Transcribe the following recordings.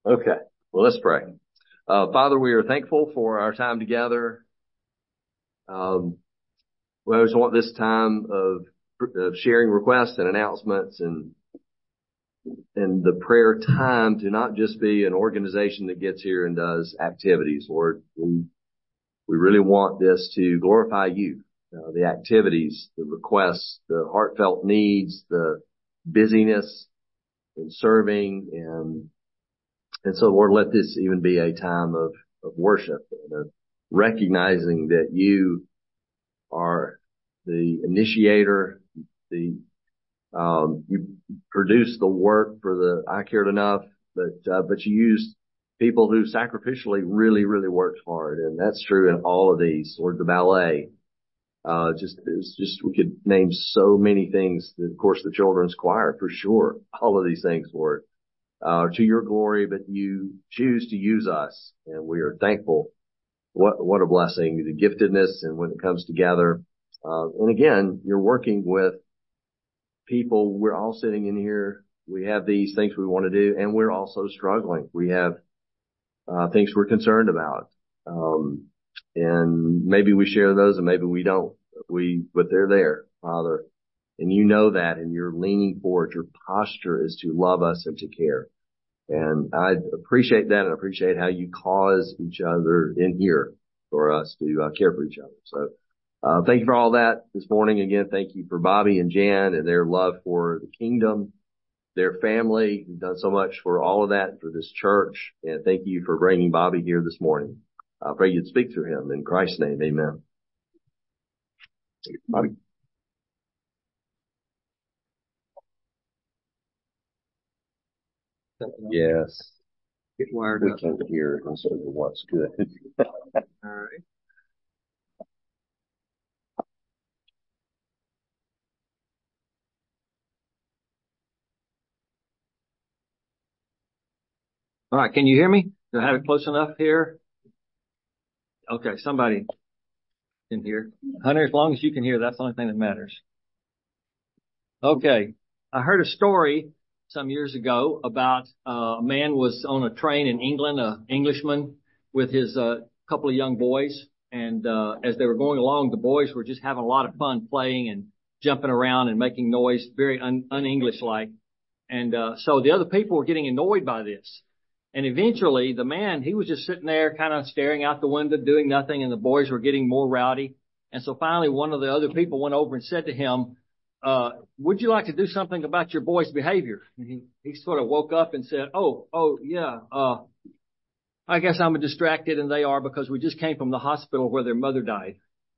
Okay. Well, let's pray. Father, we are thankful for our time together. We always want this time of sharing requests and announcements and the prayer time to not just be an organization that gets here and does activities, Lord. We really want this to glorify you. The activities, the requests, the heartfelt needs, the busyness in serving, and so, Lord, let this even be a time of worship and of recognizing that you are the initiator, you produce the work for the I Cared Enough, but you use people who sacrificially really, really worked hard. And that's true in all of these, Lord, the ballet. We could name so many things. Of course, the children's choir, for sure. All of these things, Lord, to your glory, but you choose to use us, and we are thankful. What a blessing, the giftedness, and when it comes together. And again, you're working with people. We're all sitting in here. We have these things we want to do, and we're also struggling. We have things we're concerned about. And maybe we share those and maybe we don't. But they're there, Father. And you know that, and you're leaning forward. Your posture is to love us and to care. And I appreciate that, and I appreciate how you cause each other in here for us to care for each other. So thank you for all that this morning. Again, thank you for Bobby and Jan and their love for the kingdom, their family, who've done so much for all of that, for this church. And thank you for bringing Bobby here this morning. I pray you'd speak through him. In Christ's name, amen. Bobby. Yes. Get wired up. We can't hear so what's good. All right. All right. Can you hear me? Do I have it close enough here? Okay. Somebody can hear. Hunter, as long as you can hear, that's the only thing that matters. Okay. I heard a story some years ago about a man was on a train in England, an Englishman with his couple of young boys. And as they were going along, the boys were just having a lot of fun playing and jumping around and making noise, very un-English-like. And so the other people were getting annoyed by this. And eventually the man, he was just sitting there kind of staring out the window, doing nothing, and the boys were getting more rowdy. And so finally one of the other people went over and said to him, would you like to do something about your boy's behavior? And he sort of woke up and said, yeah, I guess I'm distracted and they are because we just came from the hospital where their mother died.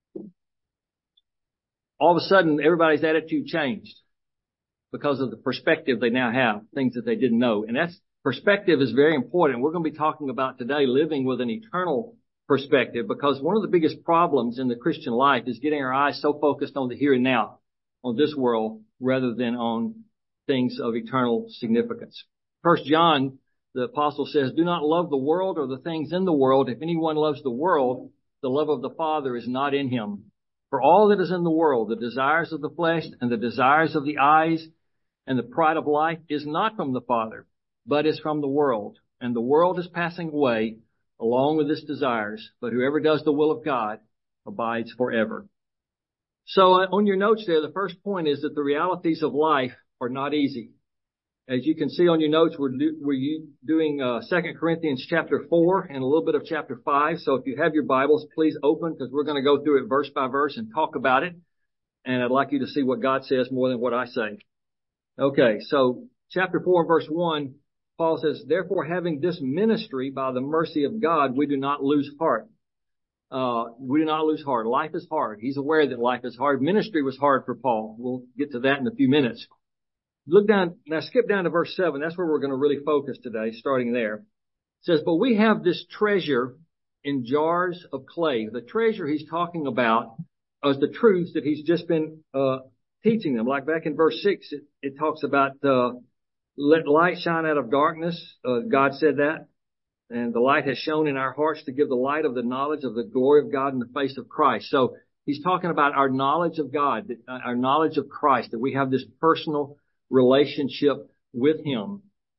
All of a sudden, everybody's attitude changed because of the perspective they now have, things that they didn't know. And that's perspective is very important. We're going to be talking about today living with an eternal perspective, because one of the biggest problems in the Christian life is getting our eyes so focused on the here and now, on this world, rather than on things of eternal significance. 1 John, the apostle says, do not love the world or the things in the world. If anyone loves the world, the love of the Father is not in him. For all that is in the world, the desires of the flesh and the desires of the eyes and the pride of life is not from the Father, but is from the world. And the world is passing away along with its desires, but whoever does the will of God abides forever. So on your notes there, the first point is that the realities of life are not easy. As you can see on your notes, we're doing 2 Corinthians chapter 4 and a little bit of chapter 5. So if you have your Bibles, please open, because we're going to go through it verse by verse and talk about it. And I'd like you to see what God says more than what I say. Okay, so chapter 4 and verse 1, Paul says, therefore, having this ministry by the mercy of God, we do not lose heart. We do not lose heart. Life is hard. He's aware that life is hard. Ministry was hard for Paul. We'll get to that in a few minutes. Look down, now skip down to verse 7. That's where we're going to really focus today, starting there. It says, but we have this treasure in jars of clay. The treasure he's talking about is the truths that he's just been teaching them. Like back in verse 6, it talks about let light shine out of darkness. God said that. And the light has shone in our hearts to give the light of the knowledge of the glory of God in the face of Christ. So he's talking about our knowledge of God, our knowledge of Christ, that we have this personal relationship with him.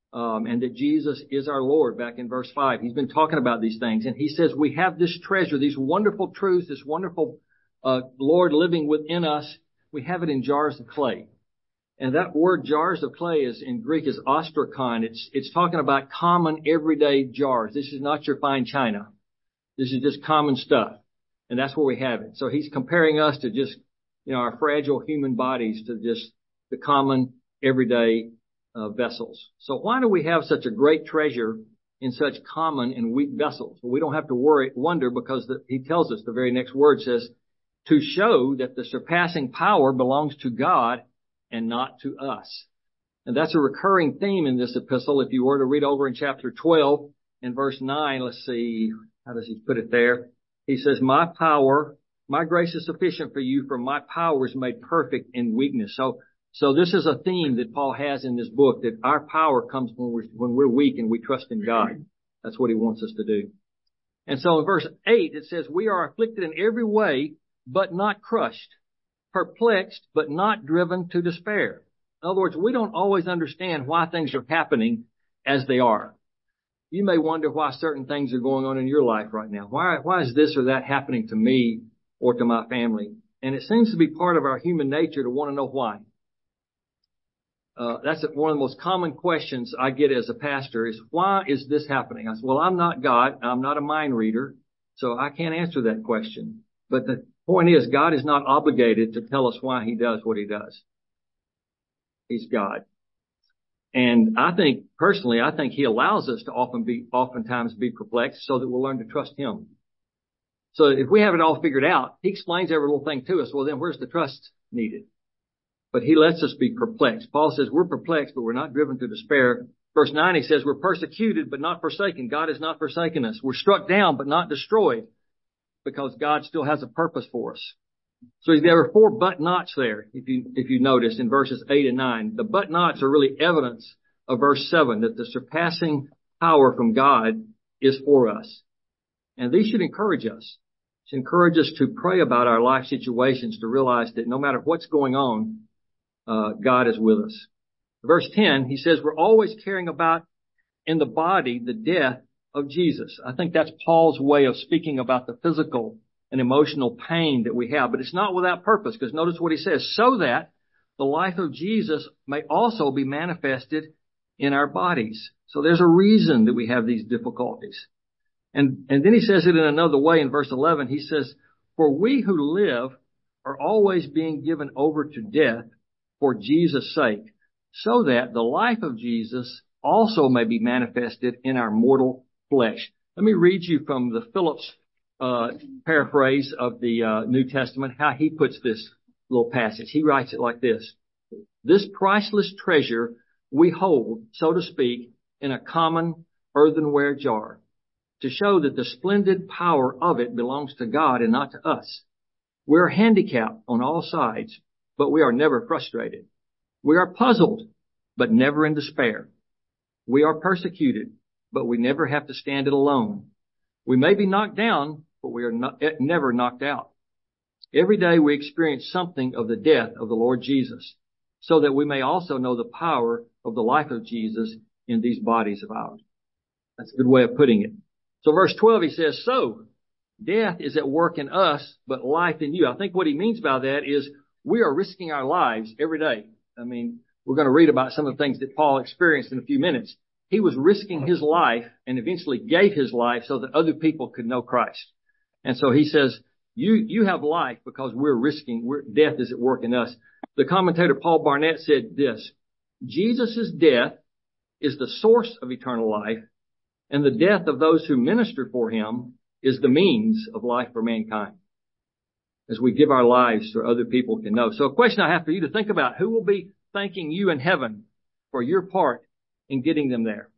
and that Jesus is our Lord back in verse 5. He's been talking about these things. And he says we have this treasure, these wonderful truths, this wonderful Lord living within us. We have it in jars of clay. And that word jars of clay is in Greek is ostrakon. It's talking about common everyday jars. This is not your fine china. This is just common stuff. And that's where we have it. So he's comparing us to just, our fragile human bodies to just the common everyday vessels. So why do we have such a great treasure in such common and weak vessels? Well, we don't have to wonder because he tells us the very next word says, to show that the surpassing power belongs to God and not to us. And that's a recurring theme in this epistle. If you were to read over in chapter 12 and verse 9, let's see, how does he put it there? He says, my grace is sufficient for you, for my power is made perfect in weakness. So this is a theme that Paul has in this book, that our power comes when we're weak and we trust in God. That's what he wants us to do. And so in verse 8, it says, we are afflicted in every way, but not crushed, perplexed, but not driven to despair. In other words, we don't always understand why things are happening as they are. You may wonder why certain things are going on in your life right now. Why is this or that happening to me or to my family? And it seems to be part of our human nature to want to know why. That's one of the most common questions I get as a pastor is, why is this happening? I say, well, I'm not God. I'm not a mind reader, so I can't answer that question. But the point is, God is not obligated to tell us why he does what he does. He's God. And I think he allows us to oftentimes be perplexed so that we'll learn to trust him. So if we have it all figured out, he explains every little thing to us. Well, then where's the trust needed? But he lets us be perplexed. Paul says we're perplexed, but we're not driven to despair. Verse 9, he says we're persecuted, but not forsaken. God has not forsaken us. We're struck down, but not destroyed, because God still has a purpose for us. So there are 4 but nots there, if you notice in verses 8 and 9. The but nots are really evidence of verse 7, that the surpassing power from God is for us. And these should encourage us. Should encourage us to pray about our life situations, to realize that no matter what's going on, God is with us. Verse 10, he says we're always carrying about in the body the death of Jesus. I think that's Paul's way of speaking about the physical and emotional pain that we have. But it's not without purpose, because notice what he says, so that the life of Jesus may also be manifested in our bodies. So there's a reason that we have these difficulties. And then he says it in another way in verse 11. He says, for we who live are always being given over to death for Jesus' sake, so that the life of Jesus also may be manifested in our mortal flesh. Let me read you from the Phillips paraphrase of the New Testament, how he puts this little passage. He writes it like this. This priceless treasure we hold, so to speak, in a common earthenware jar, to show that the splendid power of it belongs to God and not to us. We're handicapped on all sides, but we are never frustrated. We are puzzled, but never in despair. We are persecuted, but we never have to stand it alone. We may be knocked down, but we are never knocked out. Every day we experience something of the death of the Lord Jesus, so that we may also know the power of the life of Jesus in these bodies of ours. That's a good way of putting it. So verse 12, he says, so death is at work in us, but life in you. I think what he means by that is we are risking our lives every day. I mean, we're going to read about some of the things that Paul experienced in a few minutes. He was risking his life and eventually gave his life so that other people could know Christ. And so he says, you have life because death is at work in us. The commentator Paul Barnett said this, Jesus' death is the source of eternal life, and the death of those who minister for him is the means of life for mankind, as we give our lives so other people can know. So a question I have for you to think about, who will be thanking you in heaven for your part in getting them there?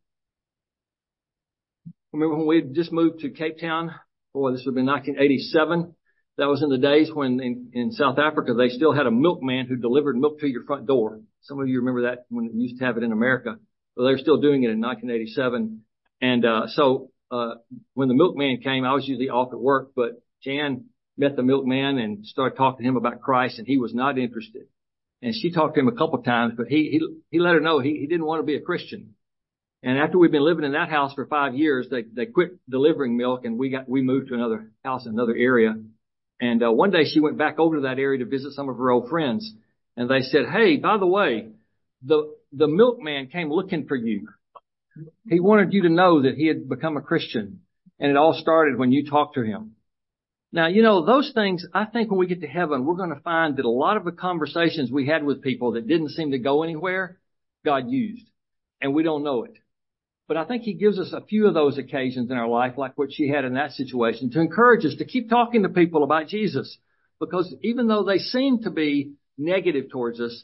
Remember when we just moved to Cape Town? Boy, this would have been 1987. That was in the days when in South Africa, they still had a milkman who delivered milk to your front door. Some of you remember that when they used to have it in America. Well, they're still doing it in 1987. And when the milkman came, I was usually off at work, but Jan met the milkman and started talking to him about Christ, and he was not interested. And she talked to him a couple of times, but he let her know he didn't want to be a Christian. And after we'd been living in that house for 5 years, they quit delivering milk, and we moved to another house in another area. And one day she went back over to that area to visit some of her old friends, and they said, "Hey, by the way, the milkman came looking for you. He wanted you to know that he had become a Christian, and it all started when you talked to him." Now, you know, those things, I think when we get to heaven, we're going to find that a lot of the conversations we had with people that didn't seem to go anywhere, God used, and we don't know it. But I think he gives us a few of those occasions in our life, like what she had in that situation, to encourage us to keep talking to people about Jesus. Because even though they seem to be negative towards us,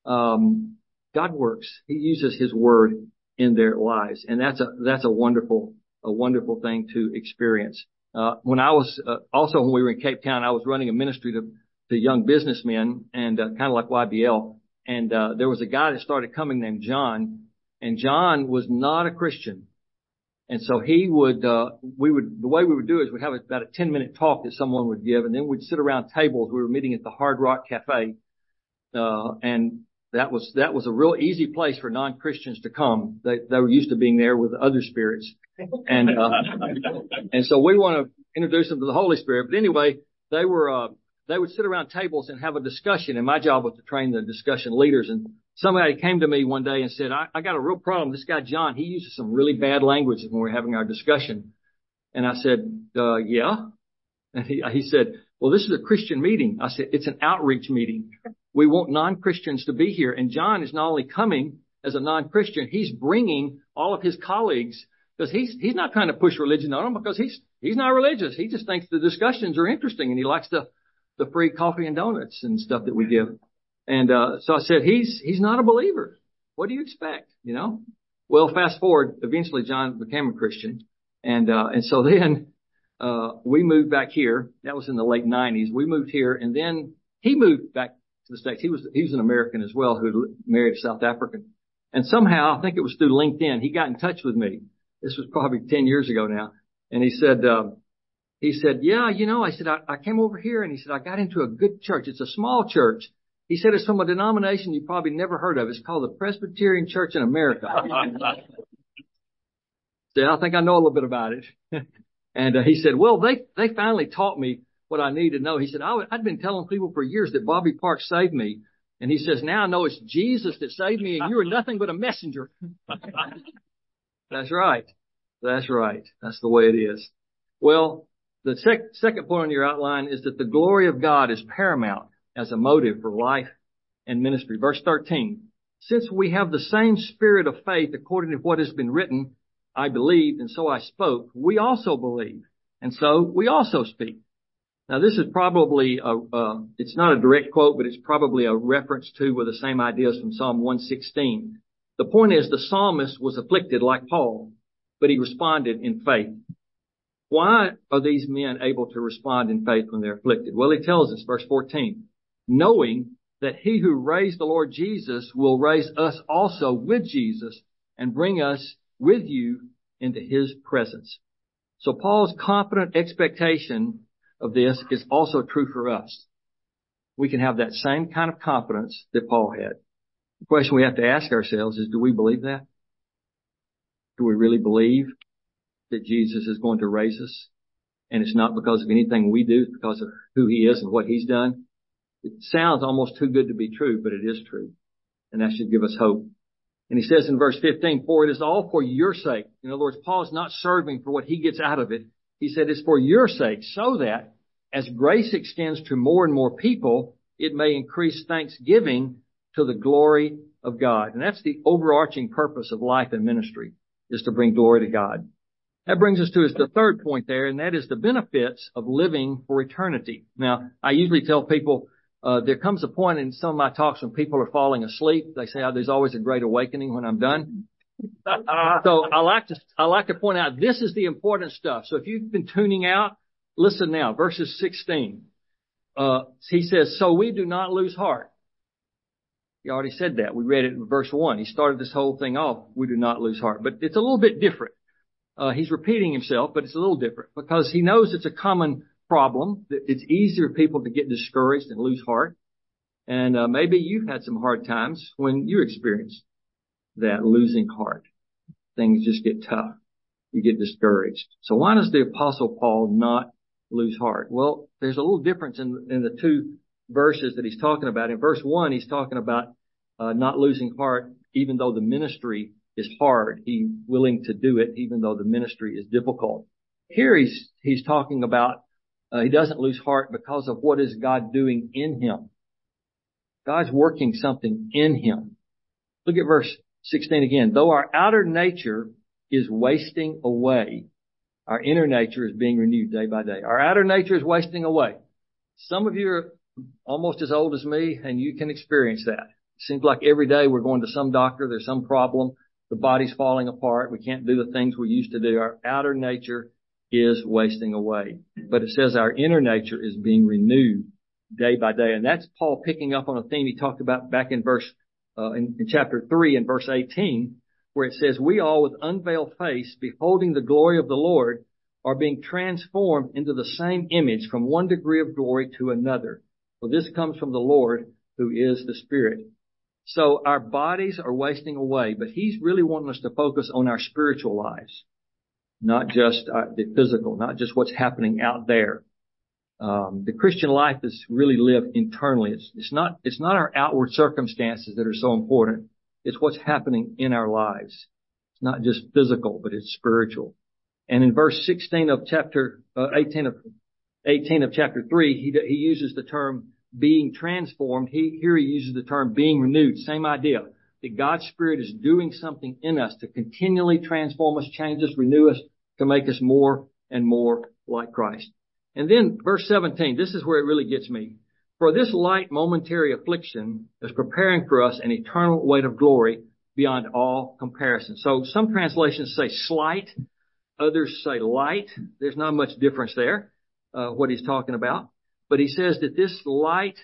God works. He uses his word in their lives. And that's a wonderful thing to experience. When I was, also when we were in Cape Town, I was running a ministry to young businessmen and, kind of like YBL. And, there was a guy that started coming named John. And John was not a Christian. And so he would, the way we would do is we'd have about a 10-minute talk that someone would give, and then we'd sit around tables. We were meeting at the Hard Rock Cafe. And that was a real easy place for non-Christians to come. They were used to being there with other spirits. And so we want to introduce them to the Holy Spirit. But anyway, they would sit around tables and have a discussion. And my job was to train the discussion leaders. And somebody came to me one day and said, I got a real problem. This guy, John, he uses some really bad language when we're having our discussion. And I said, yeah. And he said, well, this is a Christian meeting. I said, it's an outreach meeting. We want non-Christians to be here. And John is not only coming as a non-Christian, he's bringing all of his colleagues, because he's not trying to push religion on them, because he's not religious. He just thinks the discussions are interesting, and he likes the free coffee and donuts and stuff that we give. And so I said, he's not a believer. What do you expect? You know? Well, fast forward, eventually John became a Christian. And so then we moved back here. That was in the late 90s. We moved here, and then he moved back to the States. He was an American as well who married a South African. And somehow, I think it was through LinkedIn, he got in touch with me. This was probably 10 years ago now. And he said, yeah, you know, I said, I came over here, and he said, I got into a good church. It's a small church. He said, it's from a denomination you probably never heard of. It's called the Presbyterian Church in America. So I think I know a little bit about it. And he said, well, they finally taught me what I need to know. He said, I'd been telling people for years that Bobby Parks saved me. And he says, now I know it's Jesus that saved me, and you were nothing but a messenger. That's right. That's right. That's the way it is. Well, the second point on your outline is that the glory of God is paramount as a motive for life and ministry. Verse 13, since we have the same spirit of faith according to what has been written, I believed, and so I spoke. We also believe, and so we also speak. Now, this is probably it's not a direct quote, but it's probably a reference to with the same ideas from Psalm 116. The point is, the psalmist was afflicted like Paul, but he responded in faith. Why are these men able to respond in faith when they're afflicted? Well, he tells us, verse 14, knowing that he who raised the Lord Jesus will raise us also with Jesus and bring us with you into his presence. So Paul's confident expectation of this is also true for us. We can have that same kind of confidence that Paul had. The question we have to ask ourselves is, do we believe that? Do we really believe that Jesus is going to raise us? And it's not because of anything we do, it's because of who he is and what he's done. It sounds almost too good to be true, but it is true. And that should give us hope. And he says in verse 15, for it is all for your sake. In other words, Paul is not serving for what he gets out of it. He said it's for your sake, so that as grace extends to more and more people, it may increase thanksgiving to the glory of God. And that's the overarching purpose of life and ministry, is to bring glory to God. That brings us to the third point there, and that is the benefits of living for eternity. Now, I usually tell people, there comes a point in some of my talks when people are falling asleep. They say, there's always a great awakening when I'm done. So I like to point out, this is the important stuff. So if you've been tuning out, listen now, verses 16. He says, so we do not lose heart. He already said that. We read it in verse 1. He started this whole thing off, we do not lose heart. But it's a little bit different. He's repeating himself, but it's a little different because he knows it's a common problem. It's easier for people to get discouraged and lose heart. And maybe you've had some hard times when you experienced that losing heart. things just get tough. You get discouraged. So why does the Apostle Paul not lose heart? Well, there's a little difference in the two verses that he's talking about. In verse 1, he's talking about not losing heart even though the ministry is hard. He's willing to do it even though the ministry is difficult. Here he's talking about he doesn't lose heart because of what is God doing in him. God's working something in him. Look at verse 16 again. Though our outer nature is wasting away, our inner nature is being renewed day by day. Our outer nature is wasting away. Some of you are almost as old as me, and you can experience that. It seems like every day we're going to some doctor, there's some problem, the body's falling apart, we can't do the things we used to do. Our outer nature is wasting away. But it says our inner nature is being renewed day by day. And that's Paul picking up on a theme he talked about back in in chapter 3 and verse 18, where it says, we all with unveiled face, beholding the glory of the Lord, are being transformed into the same image from one degree of glory to another. For this comes from the Lord, who is the Spirit. So our bodies are wasting away, but he's really wanting us to focus on our spiritual lives, not just the physical, not just what's happening out there. The Christian life is really lived internally. It's not our outward circumstances that are so important. It's what's happening in our lives. It's not just physical, but it's spiritual. And in verse 16 of chapter 18 of chapter 3, he uses the term being transformed. Here he uses the term being renewed. Same idea. That God's Spirit is doing something in us to continually transform us, change us, renew us, to make us more and more like Christ. And then verse 17, this is where it really gets me. For this light momentary affliction is preparing for us an eternal weight of glory beyond all comparison. So some translations say slight, others say light. There's not much difference there, what he's talking about. But he says that this light,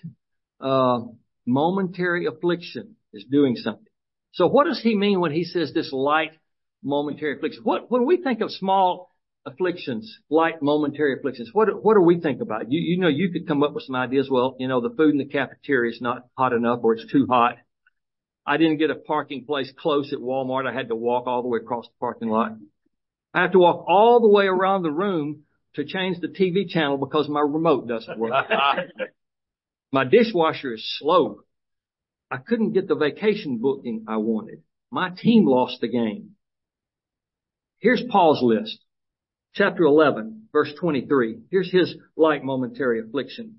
momentary affliction is doing something. So what does he mean when he says this light momentary affliction? When we think of small afflictions, light momentary afflictions, what do we think about? You could come up with some ideas. Well, the food in the cafeteria is not hot enough or it's too hot. I didn't get a parking place close at Walmart. I had to walk all the way across the parking lot. I have to walk all the way around the room to change the TV channel because my remote doesn't work. My dishwasher is slow. I couldn't get the vacation booking I wanted. My team lost the game. Here's Paul's list. Chapter 11, verse 23. Here's his light momentary affliction.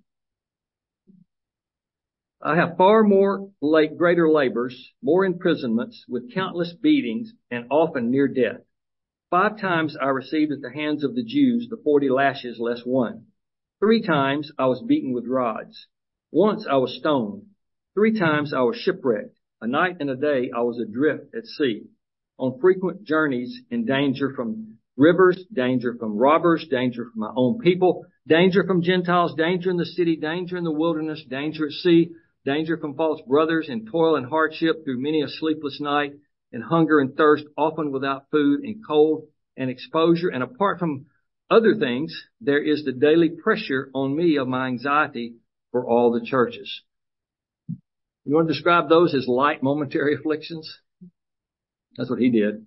I have far more greater labors, more imprisonments, with countless beatings, and often near death. 5 times I received at the hands of the Jews the 40 lashes less one. 3 times I was beaten with rods. Once I was stoned. 3 times I was shipwrecked. A night and a day I was adrift at sea. On frequent journeys in danger from rivers, danger from robbers, danger from my own people, danger from Gentiles, danger in the city, danger in the wilderness, danger at sea, danger from false brothers, and toil and hardship through many a sleepless night, and hunger and thirst, often without food, and cold and exposure. And apart from other things, there is the daily pressure on me of my anxiety for all the churches. You want to describe those as light momentary afflictions? That's what he did.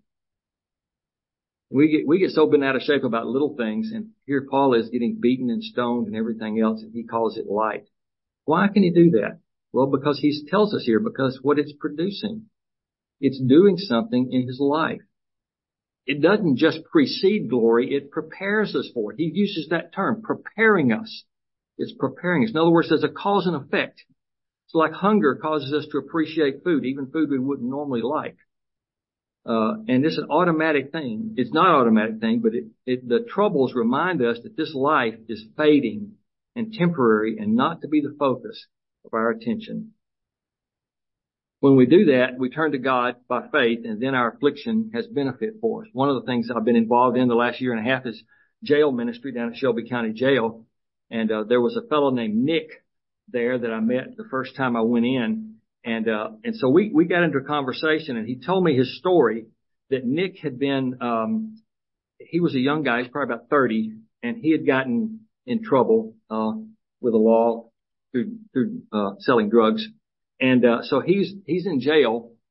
We get so bent out of shape about little things, and here Paul is getting beaten and stoned and everything else, and he calls it light. Why can he do that? Well, because he tells us here, because what it's producing. It's doing something in his life. It doesn't just precede glory, it prepares us for it. He uses that term, preparing us. It's preparing us. In other words, there's a cause and effect. It's like hunger causes us to appreciate food, even food we wouldn't normally like. And it's an automatic thing. It's not an automatic thing, but the troubles remind us that this life is fading and temporary and not to be the focus of our attention. When we do that, we turn to God by faith, and then our affliction has benefit for us. One of the things I've been involved in the last year and a half is jail ministry down at Shelby County Jail. And there was a fellow named Nick there that I met the first time I went in. And so we got into a conversation, and he told me his story that Nick had been, he was a young guy, he's probably about 30, and he had gotten in trouble, with the law through selling drugs. And so he's in jail,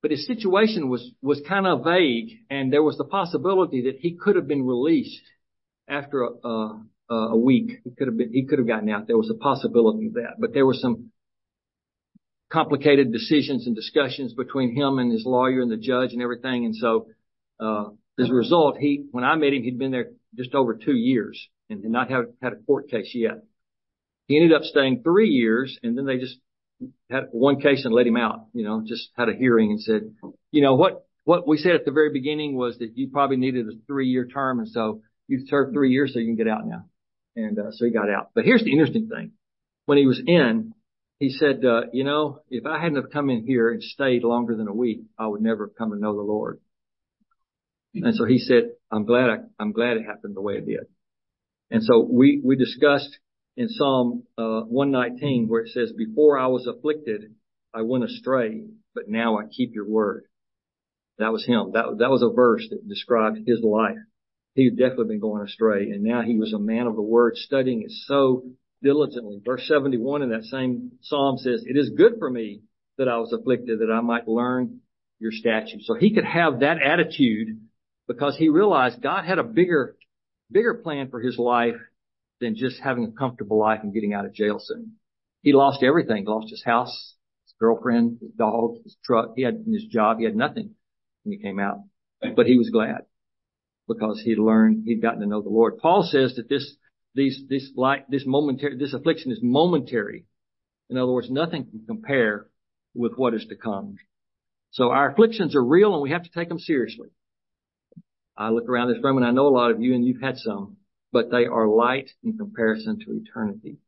But his situation was kind of vague, and there was the possibility that he could have been released after a week. He could have gotten out. There was a possibility of that, but there were some complicated decisions and discussions between him and his lawyer and the judge and everything. And so, as a result, when I met him, he'd been there just over 2 years and did not have had a court case yet. He ended up staying 3 years, and then they just had one case and let him out, just had a hearing and said, what we said at the very beginning was that you probably needed a 3-year term. And so you've served 3 years, so you can get out now. And, so he got out. But here's the interesting thing. When he was in, he said, if I hadn't have come in here and stayed longer than a week, I would never have come to know the Lord. And so he said, I'm glad it happened the way it did. And so we discussed in Psalm 119 where it says, before I was afflicted, I went astray, but now I keep your word. That was him. That was a verse that described his life. He had definitely been going astray, and now he was a man of the word, studying it so diligently. Verse 71 in that same psalm says, it is good for me that I was afflicted, that I might learn your statutes. So he could have that attitude because he realized God had a bigger plan for his life than just having a comfortable life and getting out of jail soon. He lost everything. He lost his house, his girlfriend, his dog, his truck. He had his job. He had nothing when he came out. But he was glad because he'd gotten to know the Lord. Paul says that this affliction is momentary. In other words, nothing can compare with what is to come. So our afflictions are real and we have to take them seriously. I look around this room and I know a lot of you and you've had some, but they are light in comparison to eternity.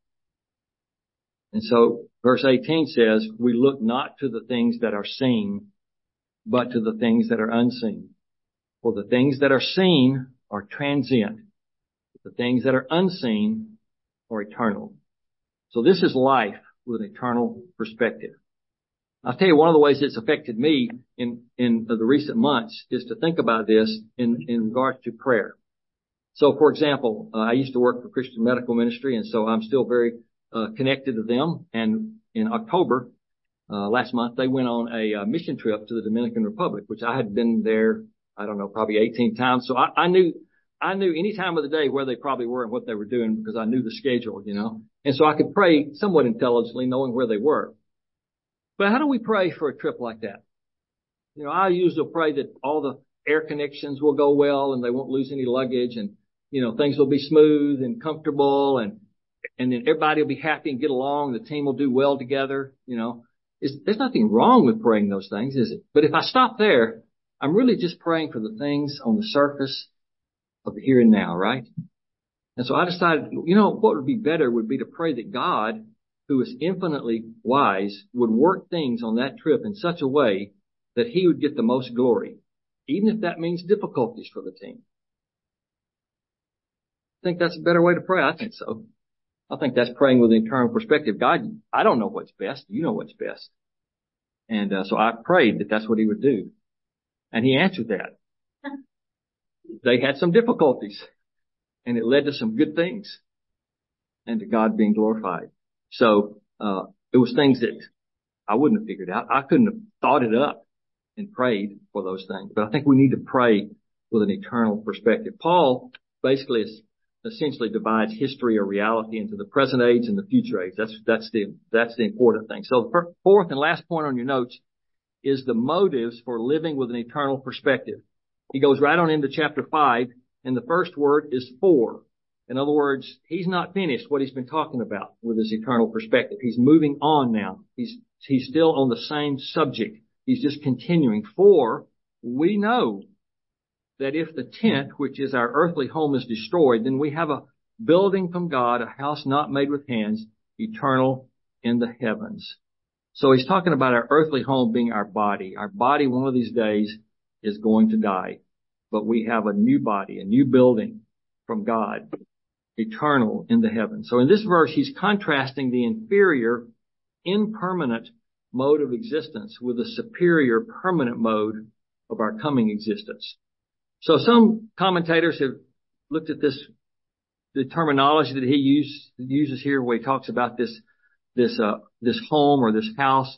And so verse 18 says, we look not to the things that are seen, but to the things that are unseen. For the things that are seen are transient. The things that are unseen are eternal. So this is life with an eternal perspective. I'll tell you one of the ways it's affected me in the recent months is to think about this in regards to prayer. So, for example, I used to work for Christian Medical Ministry, and so I'm still very connected to them. And in October last month, they went on a mission trip to the Dominican Republic, which I had been there, I don't know, probably 18 times. So I knew any time of the day where they probably were and what they were doing because I knew the schedule, And so I could pray somewhat intelligently knowing where they were. But how do we pray for a trip like that? I usually pray that all the air connections will go well and they won't lose any luggage and, things will be smooth and comfortable and then everybody will be happy and get along. The team will do well together. There's nothing wrong with praying those things, is it? But if I stop there, I'm really just praying for the things on the surface of the here and now, right? And so I decided, what would be better would be to pray that God, who is infinitely wise, would work things on that trip in such a way that he would get the most glory, even if that means difficulties for the team. I think that's a better way to pray. I think so. I think that's praying with an eternal perspective. God, I don't know what's best. You know what's best. And so I prayed that that's what he would do. And he answered that. They had some difficulties and it led to some good things and to God being glorified. So, it was things that I wouldn't have figured out. I couldn't have thought it up and prayed for those things. But I think we need to pray with an eternal perspective. Paul basically essentially divides history or reality into the present age and the future age. That's the important thing. So the fourth and last point on your notes is the motives for living with an eternal perspective. He goes right on into chapter 5, and the first word is for. In other words, he's not finished what he's been talking about with his eternal perspective. He's moving on now. He's still on the same subject. He's just continuing. For we know that if the tent, which is our earthly home, is destroyed, then we have a building from God, a house not made with hands, eternal in the heavens. So he's talking about our earthly home being our body. Our body one of these days is going to die, but we have a new body, a new building from God, eternal in the heavens. So in this verse, he's contrasting the inferior, impermanent mode of existence with the superior, permanent mode of our coming existence. So some commentators have looked at the terminology that he uses here where he talks about this home or this house.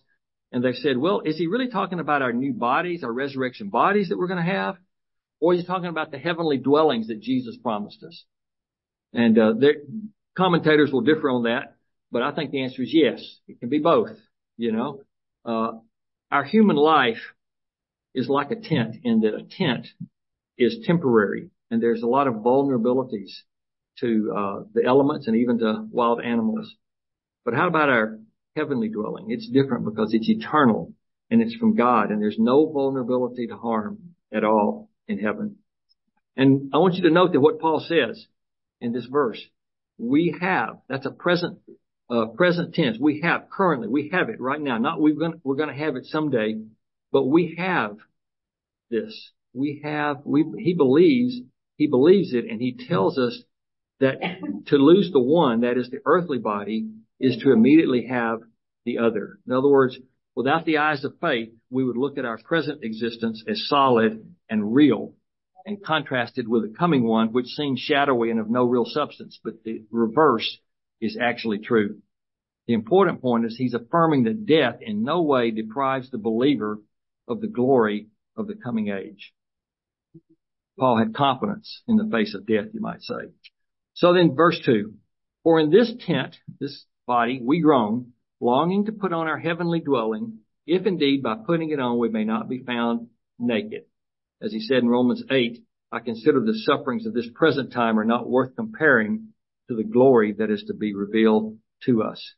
And they said, well, is he really talking about our new bodies, our resurrection bodies that we're going to have? Or is he talking about the heavenly dwellings that Jesus promised us? And commentators will differ on that, but I think the answer is yes. It can be both, you know. Our human life is like a tent, in that a tent is temporary, and there's a lot of vulnerabilities to the elements and even to wild animals. But how about our heavenly dwelling? It's different because it's eternal and it's from God, and there's no vulnerability to harm at all in heaven. And I want you to note that what Paul says in this verse, we have, that's a present tense. We have currently, we have it right now. Not we're going to have it someday, but we have this. He believes it, and he tells us that to lose the one, that is the earthly body, is to immediately have the other. In other words, without the eyes of faith, we would look at our present existence as solid and real, and contrasted with the coming one, which seems shadowy and of no real substance, but the reverse is actually true. The important point is he's affirming that death in no way deprives the believer of the glory of the coming age. Paul had confidence in the face of death, you might say. So then verse 2, for in this tent, this body, we groan, longing to put on our heavenly dwelling, if indeed by putting it on we may not be found naked. As he said in Romans 8, I consider the sufferings of this present time are not worth comparing to the glory that is to be revealed to us.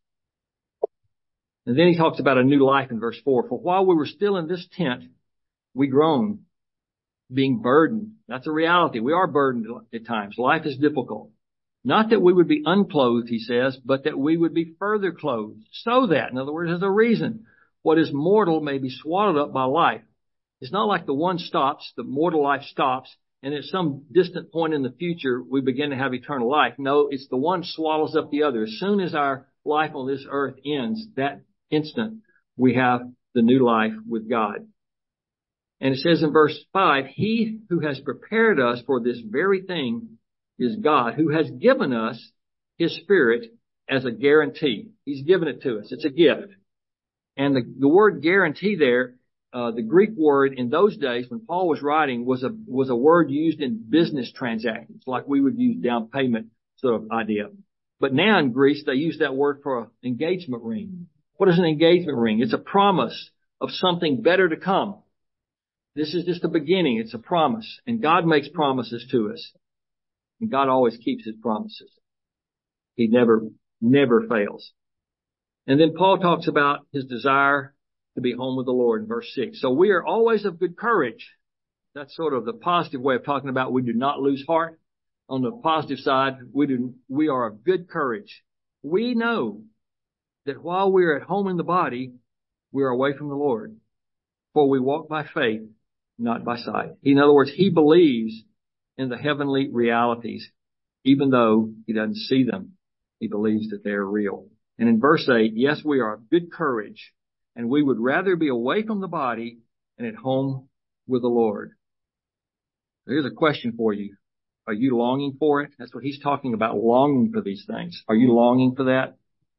And then he talks about a new life in verse 4. For while we were still in this tent, we groan, being burdened. That's a reality. We are burdened at times. Life is difficult. Not that we would be unclothed, he says, but that we would be further clothed. So that, in other words, there's a reason, what is mortal may be swallowed up by life. It's not like the one stops, the mortal life stops, and at some distant point in the future, we begin to have eternal life. No, it's the one swallows up the other. As soon as our life on this earth ends, that instant, we have the new life with God. And it says in verse 5, he who has prepared us for this very thing is God, who has given us his Spirit as a guarantee. He's given it to us. It's a gift. And the word guarantee there, the Greek word in those days when Paul was writing was a word used in business transactions, like we would use down payment sort of idea. But now in Greece, they use that word for an engagement ring. What is an engagement ring? It's a promise of something better to come. This is just a beginning. It's a promise. And God makes promises to us. And God always keeps his promises. He never fails. And then Paul talks about his desire to be home with the Lord in verse 6. So we are always of good courage. That's sort of the positive way of talking about we do not lose heart. On the positive side, we are of good courage. We know that while we are at home in the body, we are away from the Lord. For we walk by faith, not by sight. In other words, he believes in the heavenly realities, even though he doesn't see them. He believes that they are real. And in verse 8, yes, we are of good courage, and we would rather be away from the body and at home with the Lord. Here's a question for you. Are you longing for it? That's what he's talking about, longing for these things. Are you longing for that?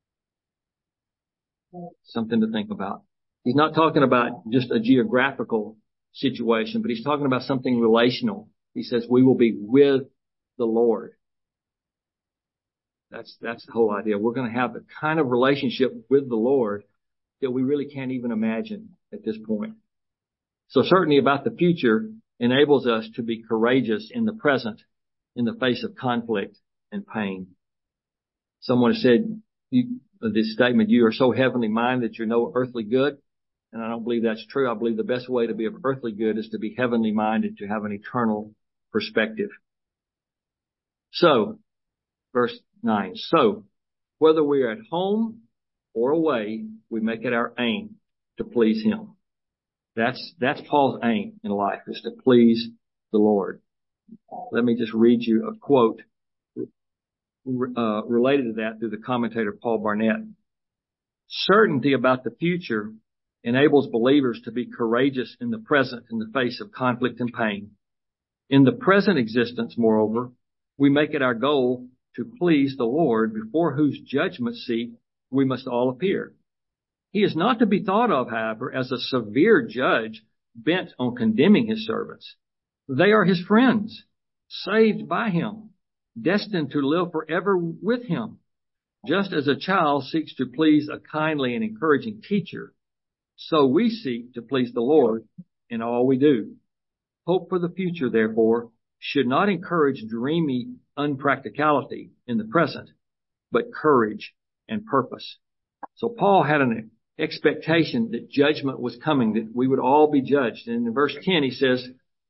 Something to think about. He's not talking about just a geographical situation, but he's talking about something relational. He says we will be with the Lord. That's the whole idea. We're going to have the kind of relationship with the Lord that we really can't even imagine at this point. So certainty about the future enables us to be courageous in the present in the face of conflict and pain. Someone said this statement, you are so heavenly minded that you're no earthly good. And I don't believe that's true. I believe the best way to be of earthly good is to be heavenly minded, to have an eternal perspective. So, verse 9. So, whether we are at home or away, we make it our aim to please him. That's Paul's aim in life, is to please the Lord. Let me just read you a quote related to that through the commentator Paul Barnett. Certainty about the future enables believers to be courageous in the present in the face of conflict and pain. In the present existence, moreover, we make it our goal to please the Lord, before whose judgment seat we must all appear. He is not to be thought of, however, as a severe judge bent on condemning his servants. They are his friends, saved by him, destined to live forever with him. Just as a child seeks to please a kindly and encouraging teacher, so we seek to please the Lord in all we do. Hope for the future, therefore, should not encourage dreamy unpracticality in the present, but courage and purpose. So Paul had an expectation that judgment was coming, that we would all be judged. And in verse 10 he says,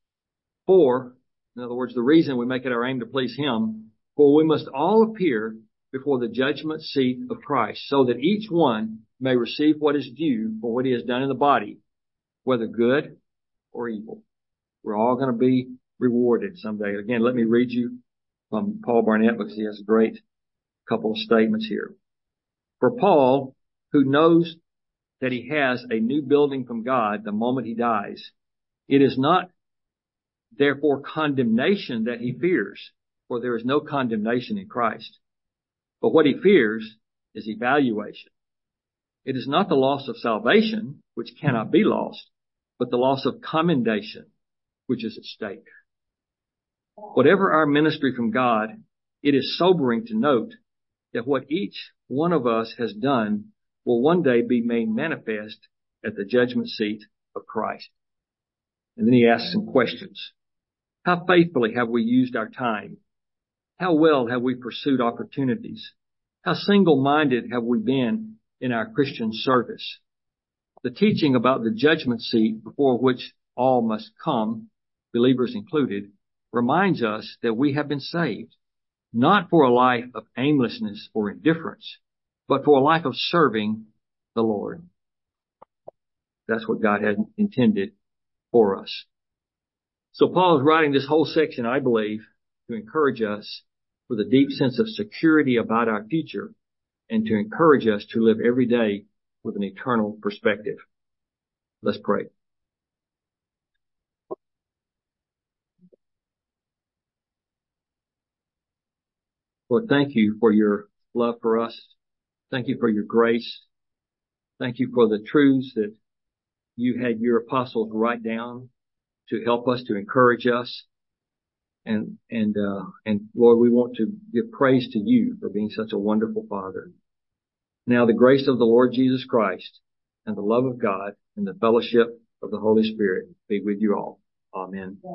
in other words, the reason we make it our aim to please him, for we must all appear before the judgment seat of Christ, so that each one may receive what is due for what he has done in the body, whether good or evil. We're all going to be rewarded someday. Again, let me read you from Paul Barnett, because he has a great couple of statements here. For Paul, who knows that he has a new building from God the moment he dies, it is not therefore condemnation that he fears, for there is no condemnation in Christ. But what he fears is evaluation. It is not the loss of salvation, which cannot be lost, but the loss of commendation, which is at stake. Whatever our ministry from God, it is sobering to note that what each one of us has done will one day be made manifest at the judgment seat of Christ. And then he asks some questions. How faithfully have we used our time? How well have we pursued opportunities? How single-minded have we been in our Christian service? The teaching about the judgment seat before which all must come, believers included, reminds us that we have been saved, not for a life of aimlessness or indifference, but for a life of serving the Lord. That's what God had intended for us. So Paul is writing this whole section, I believe, to encourage us with a deep sense of security about our future and to encourage us to live every day with an eternal perspective. Let's pray. Lord, thank you for your love for us. Thank you for your grace. Thank you for the truths that you had your apostles write down to help us, to encourage us. And Lord, we want to give praise to you for being such a wonderful Father. Now the grace of the Lord Jesus Christ and the love of God and the fellowship of the Holy Spirit be with you all. Amen.